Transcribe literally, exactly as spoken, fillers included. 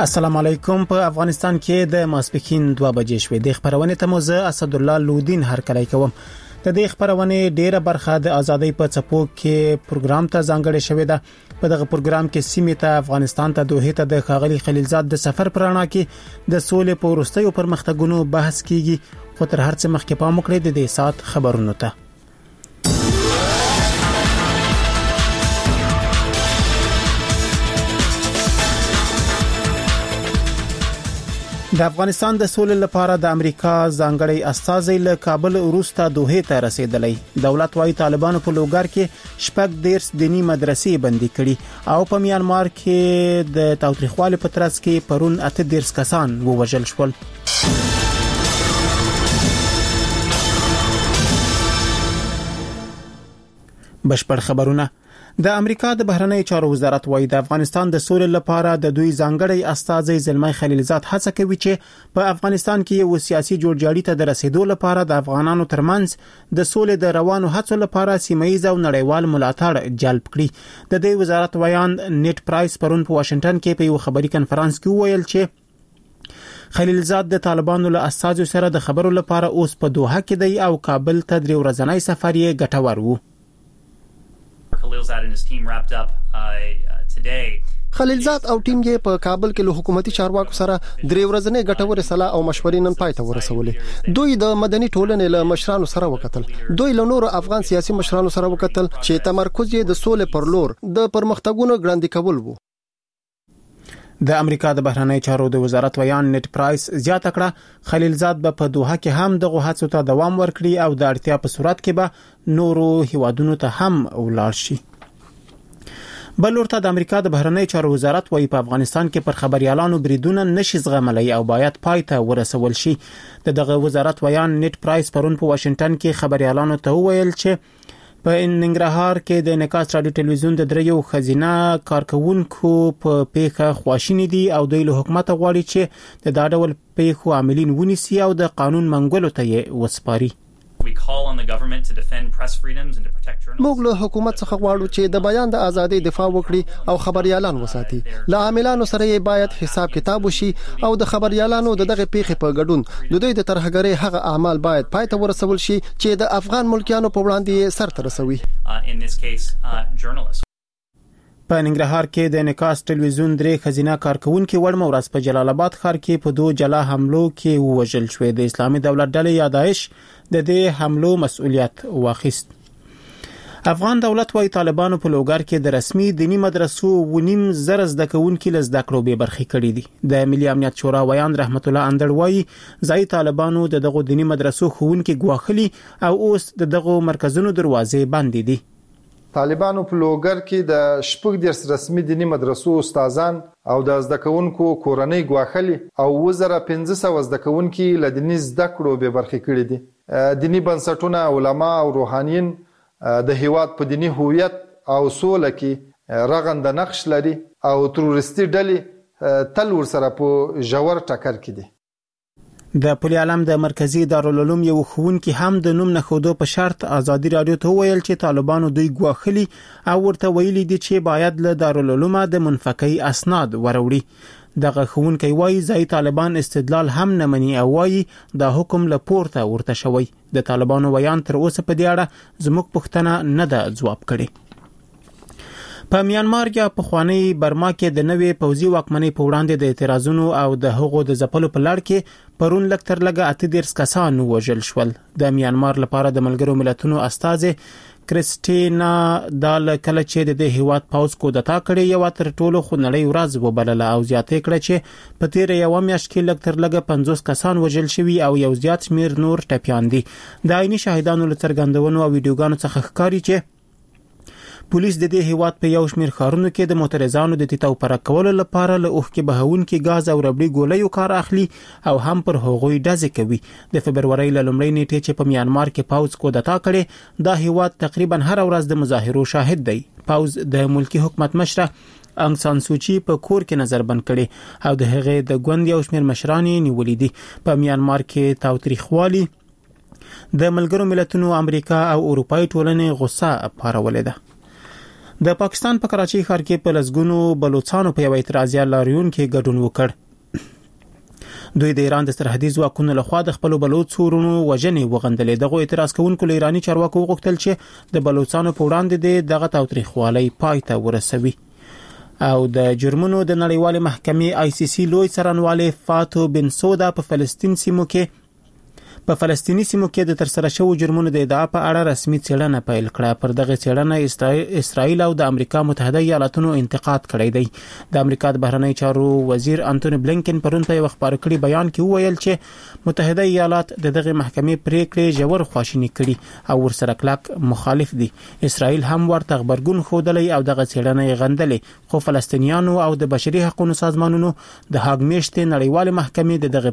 السلام علیکم. په افغانستان کې د ماسپښین دوه بجې شوې. د خبرونه ته موزه اسد الله لودین هر کله کوم. د دې خبرونه ډیره برخه د ازادۍ په چپو کې پروګرام ته ځانګړې شوې ده. په دغه پروګرام کې سیمه ته افغانستان ته دوه ته د خاغلی خلیلزاد د سفر پرانا کې د سولې په ورستیو پرمختګونو بحث کیږي. خو تر هر څه مخکې پام وکړئ د دې سات خبرونو ته. د افغانستان د سولې لپاره د امریکا ځانګړی استازی له کابل وروسته دوه ته رسیدلی. دولت وايي طالبانو په لوګر کې شپږ دیرس دینی مدرسې بندي کړي او په میانمار کې د تاوتریخوالي په ترڅ کې پرون اته دیرس کسان ووژل شول. بشپړ خبرونه. د امریکا د بهرنی چارو وزارت وايي د افغانستان د سولې لپاره د دوی ځانګړی استازی زلمای خلیلزاد هڅه کوي چې په افغانستان کې یو سیاسي جوړجاړي ته د رسیدو لپاره د افغانانو ترمنځ د سولې د روانو هڅو لپاره سیمایي او نړیوال ملاتړ جلب کړي. د دې وزارت ویان نیټ پرایس پرون په واشنگټن کې په یو خبري کنفرانس کې وویل چې خلیلزاد د طالبانو له استازو سره د خبرو لپاره اوس په دوحه کې دی او کابل ته درې ورځنی سفر یې ګټور وو. خلیلزاد او ټیم یې په کابل کې له حکومتي چارواکو سره درې ورځې ګټورې صلاح او مشورې نن پای ته ورسولې. دوی د مدني ټولنې له مشرانو سره وکتل. دوی له نورو افغان سیاسي مشرانو سره وکتل چې تمرکز یې د سولې پر لور د پرمختګونو ګړندې کول وو. د امریکا د بهرنی چارو د وزارت ویان نیټ پرایس زیاته کړه خلیلزاد به په دوحه کې هم دغه هڅو ته دوام ورکړي او د اړتیا په صورت کې به نورو هیوادونو ته هم ولاړ شي. بل ورته د امریکا د بهرنی چارو وزارت وايي په افغانستان کې پر خبريالانو بریدونه نشي زغملای او باید پای ته ورسول شي. دغه وزارت ویان نیټ پرایس پرون په واشنگټن کې خبريالانو ته وویل چې په ننګرهار کې د انعکاس رادیو ټلویزیون د دریو خزینه کارکونکو په پیښه خواشینی دي او دوی له حکومت غواړي چې د دا ډول پیښو عاملین ونیسي او د قانون منګولو ته یې وسپاري. موږ له حکومت څخه غواړو چې د بیان د ازادۍ دفاع وکړي او خبريالان وساتي. له عاملانو سره یې باید حساب کتاب وشي او د خبريالانو دغه پیښې په ګډون د دوی د ترهګرۍ هغه اعمال باید پای ته ورسول شي چې د افغان ملکیانو په وړاندې سر ته رسوي. په ننګرهار کې د انعکاس ټلویزیون درې خزینه کارکونکو وړمه ورځ په جلال آباد ښار کې په دوه جلا حملو کې ووژل شوې. د اسلامي دولت ډلې یا داعش د دې حملو مسؤلیت واخیست. افغان دولت وايي طالبانو په لوګر کې د رسمي دینی مدرسو ونیم زر زده کوونکو له زده کړو به برخې کړې دي. د ملي امنیت شورا ویان رحمت الله اندړ وايي ځای طالبانو د دغه دینی مدرسو خوونکو غواخلي او اوس د دغه مرکزونو دروازې بندې دي. طالبانو په لوګر کې د شپږ دیرس رسمي دینی مدرسو استادان او د زده کوونکو کورنۍ غواخلي او وزره پنځه سوه زده کوونکو له دیني زده کړو به برخې کړې دي. دینی بنسټونه علما او روحانیین د هیواد په دینی هویت او سوله کې رغنده نقش لري او تروریستي ډلې تل ورسره په ژور ټکر کې دي. د پولی عالم د مرکزی دارالعلوم یو ښوونکی هم د نوم نه خودو په شرط ازادي رادیو ته ویل چې طالبانو دوی غواخلي او ورته ویلي دي چې باید له دارالعلوم د منفقي اسناد وروړي. دغه ښوونکی وايي ځای طالبان استدلال هم نه مني او وايي دا حکم له پورته ورته شوی. د طالبانو ویان تر اوسه په دې اړه زموږ پوښتنه نه ده ځواب کړي. په میانمار یا په خوانی برما کې د نوې پوځي واکمنۍ په وړاندې د اعتراضونو او د هغو د ځپلو په لړ کې پرون لکتر لګه اته دیرس کسان وژل شول. د میانمار لپاره د ملګرو ملتونو استازه کریسټینا دال کله چې د دې هیواد پاوز کو دتا کړي یو تر ټولو خنړی ورځ وبلله او زیاتې کړه چې په تیر یو میاشت کې لکتر لګه پنځوس کسان وژل شوي او یو زیات شمیر نور ټپیان دي. د عیني شاهدانو له څرګندونو او ویډیوګانو څخه ښکاري چې پولیس د دې هیواد په یو شمیر ښارونو کې د معترضانو د تیتاو پر کولو لپاره له اوخ کې بهونکي غاز او ربړي ګولۍ کار اخلي او هم پر هغوی ډزې کوي. د فبرवरी ل لومړۍ نیټې چې په میانمار کې پاوز کو دتا کړي دا هیواد تقریبا هر ورځ د مظاهرو شاهد دی. پاوز د ملکی حکومت مشره انګ سان سوچي په کور کې نظر بند کړي او د هغې د ګوند یو شمیر مشران نیولې دي. په میانمار کې تاوتریخوالي د ملګرو ملتونو امریکا او اروپای ټولنې غصه پارولې ده. د پاکستان په کراچۍ ښار کې په لسګونو بلوچستانو په یو اعتراضي لاریون کې ګډون وکړ. دوی د ایران د سرحدي ځواکونو لخوا د خپل بلوچ ورونو وژنې وغندلې. دغه اعتراض کوونکو له ایرانی چارواکو وغوښتل چې د بلوچستانو په وړاندې دغه تاوتریخوالي پای ته ورسوي. او د جرمونو د نړیوال محکمې آی سی سی لوی څارنوال فاتو بن سودا په فلسطین سیمو کې په فلسطینی سیمو کې د ترسره شوو جرمونو د ادعا په اړه رسمي څېړنه پیل کړه. پر دغه څېړنه اسرائیل او د امریکا متحده ایالاتونو انتقاد کړی دی. د امریکا د بهرنی چارو وزیر انټونی بلینکن پرون په یو خبري کړي بیان کې وویل چې متحده ایالات د دغه محکمې پریکړې ژور خواشینی کړي او ورسره کلک مخالف دي. اسرائیل هم ورته خبرګون خوده او دغه څېړنه غندلې، خو فلسطینیانو او د بشري حقوقو سازمانونو د هاګ میشتې نړیوال محکمې د دغه